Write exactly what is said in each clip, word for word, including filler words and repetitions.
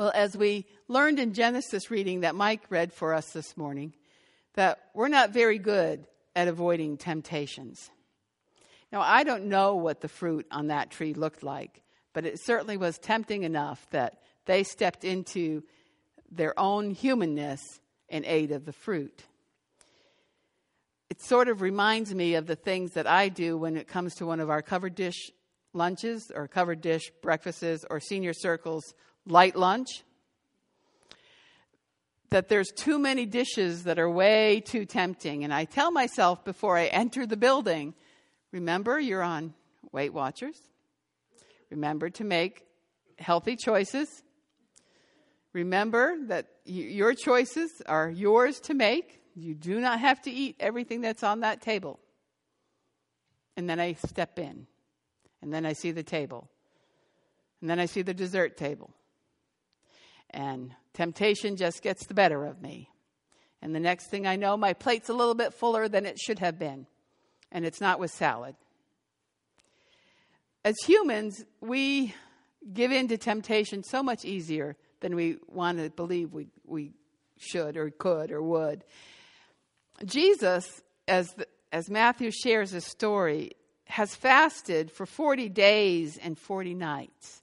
Well, as we learned in Genesis reading that Mike read for us this morning, that we're not very good at avoiding temptations. Now, I don't know what the fruit on that tree looked like, but it certainly was tempting enough that they stepped into their own humanness and ate of the fruit. It sort of reminds me of the things that I do when it comes to one of our covered dish lunches or covered dish breakfasts or senior circles light lunch. That there's too many dishes that are way too tempting. And I tell myself before I enter the building, remember you're on Weight Watchers. Remember to make healthy choices. Remember that y- your choices are yours to make. You do not have to eat everything that's on that table. And then I step in. And then I see the table. And then I see the dessert table. And temptation just gets the better of me. And the next thing I know, my plate's a little bit fuller than it should have been. And it's not with salad. As humans, we give in to temptation so much easier than we want to believe we, we should or could or would. Jesus, as the, as Matthew shares his story, has fasted for forty days and forty nights.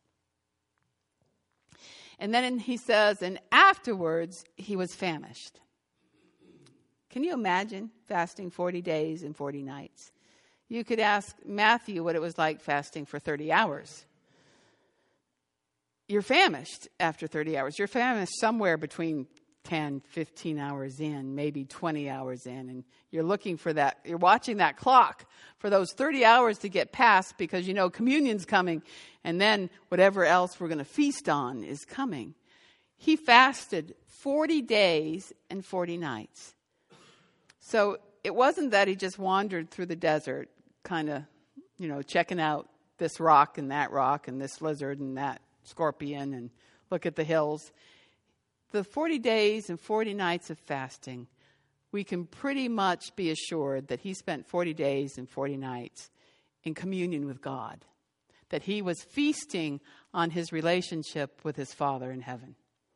And then he says, and afterwards he was famished. Can you imagine fasting forty days and forty nights? You could ask Matthew what it was like fasting for thirty hours. You're famished after thirty hours. You're famished somewhere between ten, fifteen hours in, maybe twenty hours in. And you're looking for that. You're watching that clock for those thirty hours to get past because you know communion's coming. And then whatever else we're going to feast on is coming. He fasted forty days and forty nights. So it wasn't that he just wandered through the desert, kind of, you know, checking out this rock and that rock and this lizard and that scorpion and look at the hills. The forty days and forty nights of fasting, we can pretty much be assured that he spent forty days and forty nights in communion with God. That he was feasting on his relationship with his Father in heaven.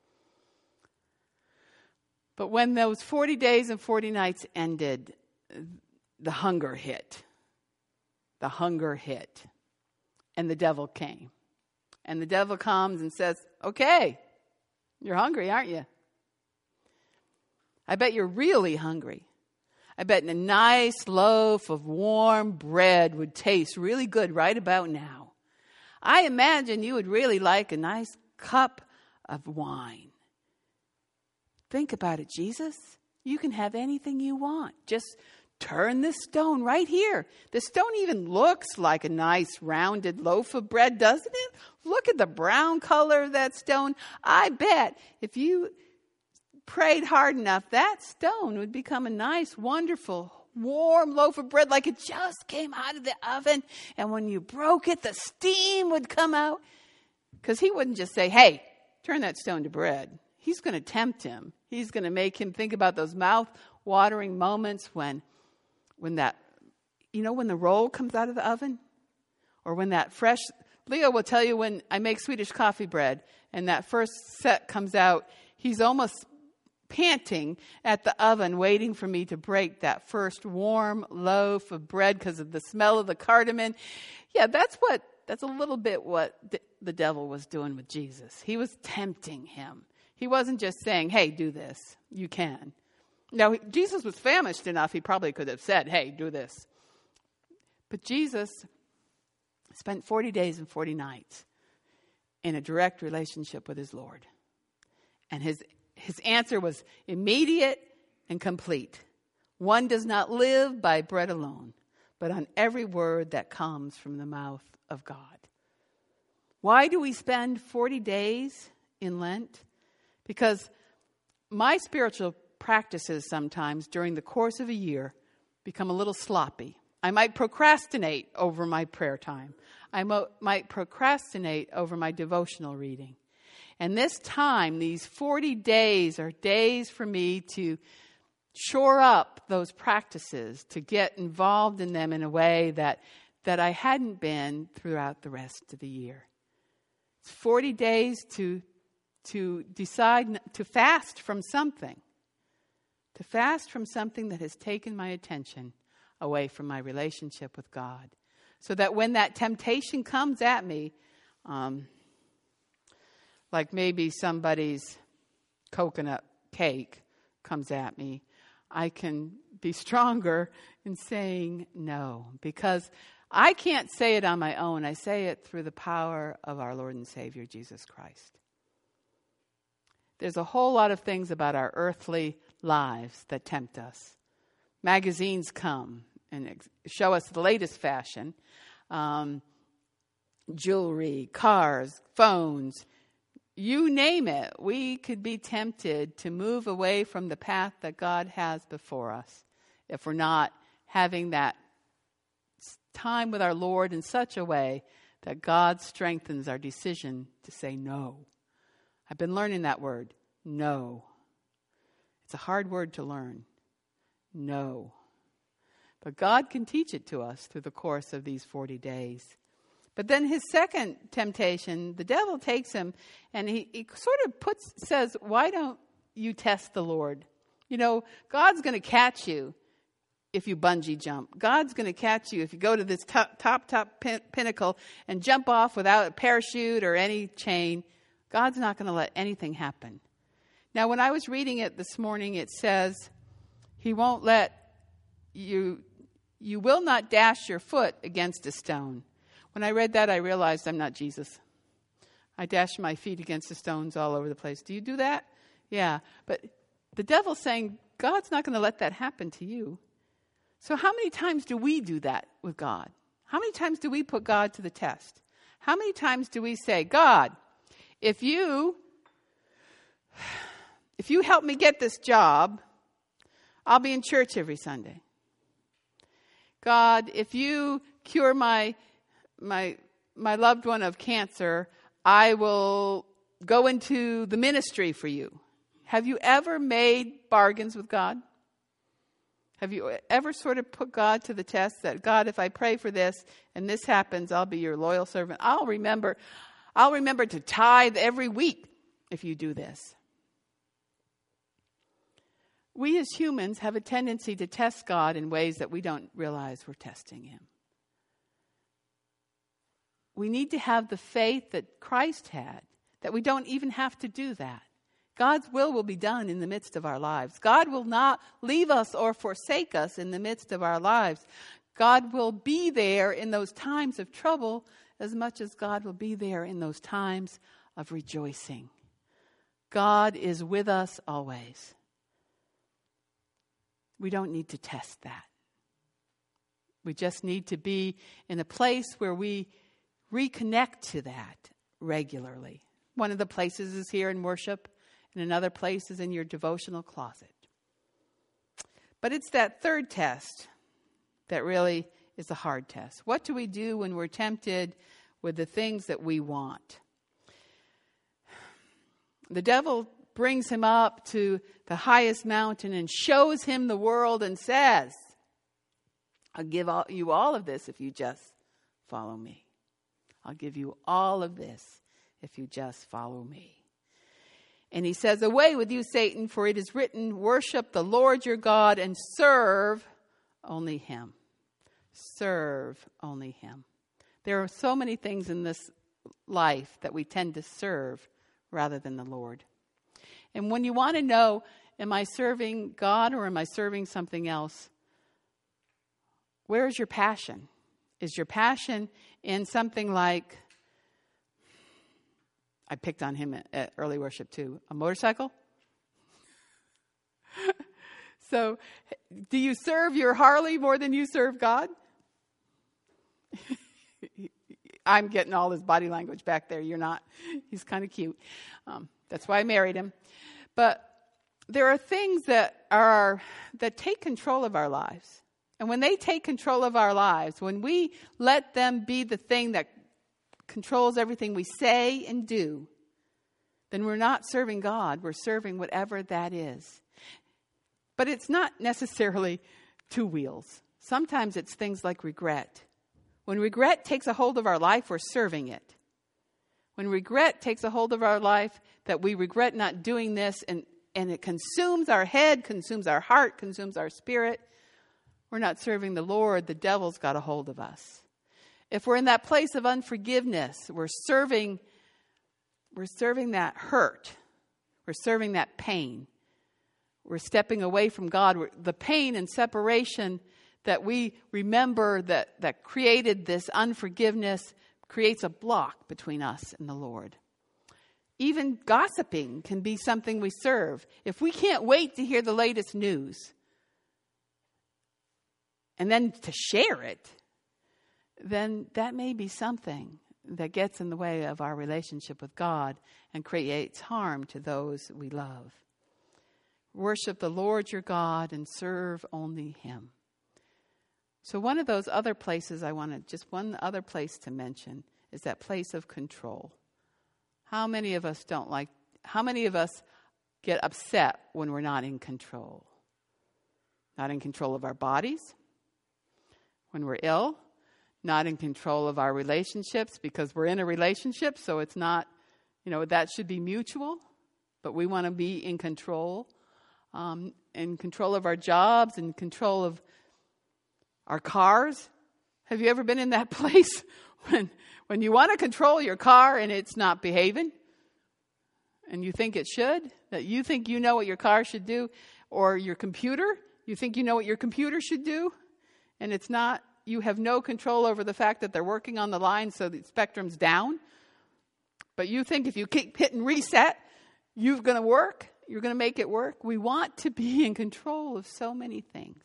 But when those forty days and forty nights ended, the hunger hit. The hunger hit. And the devil came. And the devil comes and says, okay, you're hungry, aren't you? I bet you're really hungry. I bet a nice loaf of warm bread would taste really good right about now. I imagine you would really like a nice cup of wine. Think about it, Jesus. You can have anything you want. Just turn this stone right here. The stone even looks like a nice rounded loaf of bread, doesn't it? Look at the brown color of that stone. I bet if you prayed hard enough, that stone would become a nice, wonderful, warm loaf of bread like it just came out of the oven. And when you broke it, the steam would come out. Because he wouldn't just say, hey, turn that stone to bread. He's going to tempt him. He's going to make him think about those mouth-watering moments when, when that, you know, when the roll comes out of the oven. Or when that fresh, Leo will tell you when I make Swedish coffee bread and that first set comes out, he's almost panting at the oven, waiting for me to break that first warm loaf of bread because of the smell of the cardamom. Yeah, that's what, that's a little bit what the, the devil was doing with Jesus. He was tempting him. He wasn't just saying, hey, do this. You can. Now, Jesus was famished enough. He probably could have said, hey, do this. But Jesus spent forty days and forty nights in a direct relationship with his Lord. And his His answer was immediate and complete. One does not live by bread alone, but on every word that comes from the mouth of God. Why do we spend forty days in Lent? Because my spiritual practices sometimes during the course of a year become a little sloppy. I might procrastinate over my prayer time. I mo- might procrastinate over my devotional reading. And this time, these forty days are days for me to shore up those practices, to get involved in them in a way that, that I hadn't been throughout the rest of the year. It's forty days to to decide to fast from something, to fast from something that has taken my attention away from my relationship with God. So that when that temptation comes at me, um, like maybe somebody's coconut cake comes at me, I can be stronger in saying no. Because I can't say it on my own. I say it through the power of our Lord and Savior, Jesus Christ. There's a whole lot of things about our earthly lives that tempt us. Magazines come and ex- show us the latest fashion. Um, jewelry, cars, phones, you name it. We could be tempted to move away from the path that God has before us if we're not having that time with our Lord in such a way that God strengthens our decision to say no. I've been learning that word, no. It's a hard word to learn, no. But God can teach it to us through the course of these forty days. But then his second temptation, the devil takes him and he, he sort of puts says, why don't you test the Lord? You know, God's going to catch you if you bungee jump. God's going to catch you if you go to this top, top, top pin- pinnacle and jump off without a parachute or any chain. God's not going to let anything happen. Now, when I was reading it this morning, it says, he won't let you, you will not dash your foot against a stone. When I read that, I realized I'm not Jesus. I dash my feet against the stones all over the place. Do you do that? Yeah. But the devil's saying, God's not going to let that happen to you. So how many times do we do that with God? How many times do we put God to the test? How many times do we say, God, if you, if you help me get this job, I'll be in church every Sunday. God, if you cure my my my loved one of cancer, I will go into the ministry for you. Have you ever made bargains with God? Have you ever sort of put God to the test that, God, if I pray for this and this happens, I'll be your loyal servant. I'll remember, I'll remember to tithe every week if you do this. We as humans have a tendency to test God in ways that we don't realize we're testing him. We need to have the faith that Christ had, that we don't even have to do that. God's will will be done in the midst of our lives. God will not leave us or forsake us in the midst of our lives. God will be there in those times of trouble as much as God will be there in those times of rejoicing. God is with us always. We don't need to test that. We just need to be in a place where we reconnect to that regularly. One of the places is here in worship, and another place is in your devotional closet. But it's that third test that really is a hard test. What do we do when we're tempted with the things that we want? The devil brings him up to the highest mountain and shows him the world and says, I'll give all, you all of this if you just follow me. I'll give you all of this if you just follow me. And he says, away with you, Satan, for it is written, worship the Lord your God and serve only him. Serve only him. There are so many things in this life that we tend to serve rather than the Lord. And when you want to know, am I serving God or am I serving something else? Where is your passion? Is your passion in something like, I picked on him at, at early worship too, a motorcycle? So, do you serve your Harley more than you serve God? I'm getting all his body language back there. You're not. He's kind of cute. Um, that's why I married him. But there are things that are that take control of our lives. And when they take control of our lives, when we let them be the thing that controls everything we say and do, then we're not serving God. We're serving whatever that is. But it's not necessarily two wheels. Sometimes it's things like regret. When regret takes a hold of our life, we're serving it. When regret takes a hold of our life, that we regret not doing this, and, and it consumes our head, consumes our heart, consumes our spirit, we're not serving the Lord. The devil's got a hold of us. If we're in that place of unforgiveness, we're serving, we're serving that hurt. We're serving that pain. We're stepping away from God. We're, the pain and separation that we remember that, that created this unforgiveness creates a block between us and the Lord. Even gossiping can be something we serve. If we can't wait to hear the latest news and then to share it, then that may be something that gets in the way of our relationship with God and creates harm to those we love. Worship the Lord your God and serve only him. So one of those other places I want to, just one other place to mention is that place of control. How many of us don't like, how many of us get upset when we're not in control? Not in control of our bodies, when we're ill, not in control of our relationships because we're in a relationship, so it's not, you know, that should be mutual, but we want to be in control, um, in control of our jobs, in control of our cars. Have you ever been in that place when when you want to control your car and it's not behaving? And you think it should? That you think you know what your car should do? Or your computer? You think you know what your computer should do? And it's not, you have no control over the fact that they're working on the line so the spectrum's down. But you think if you keep hitting reset, you're going to work. You're going to make it work. We want to be in control of so many things.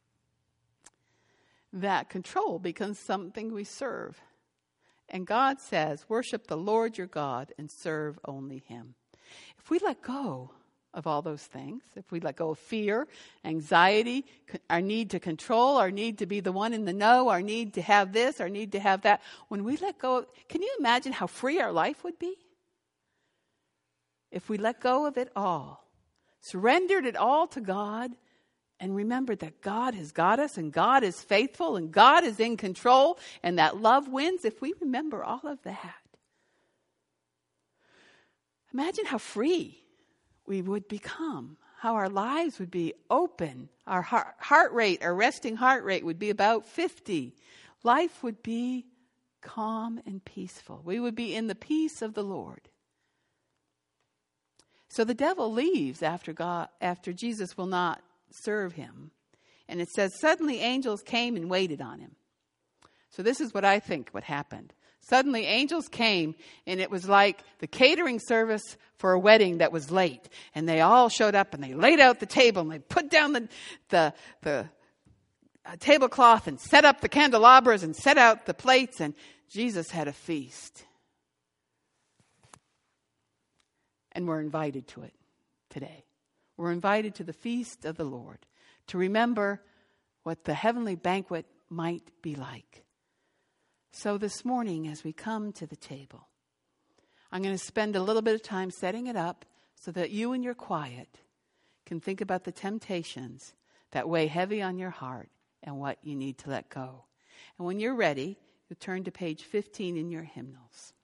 That control becomes something we serve. And God says, worship the Lord your God and serve only him. If we let go of all those things, if we let go of fear, anxiety, our need to control, our need to be the one in the know, our need to have this, our need to have that, when we let go of, can you imagine how free our life would be? If we let go of it all, surrendered it all to God, and remember that God has got us, and God is faithful, and God is in control, and that love wins. If we remember all of that, imagine how free we would become, how our lives would be open. Our heart, heart rate, our resting heart rate would be about fifty. Life would be calm and peaceful. We would be in the peace of the Lord. So the devil leaves after God, after Jesus will not serve him. And it says, suddenly angels came and waited on him. So this is what I think what happened. Suddenly angels came, and it was like the catering service for a wedding that was late. And they all showed up, and they laid out the table, and they put down the, the, the uh, tablecloth and set up the candelabras and set out the plates, and Jesus had a feast. And we're invited to it today. We're invited to the feast of the Lord to remember what the heavenly banquet might be like. So this morning, as we come to the table, I'm going to spend a little bit of time setting it up so that you in your quiet can think about the temptations that weigh heavy on your heart and what you need to let go. And when you're ready, you turn to page fifteen in your hymnals.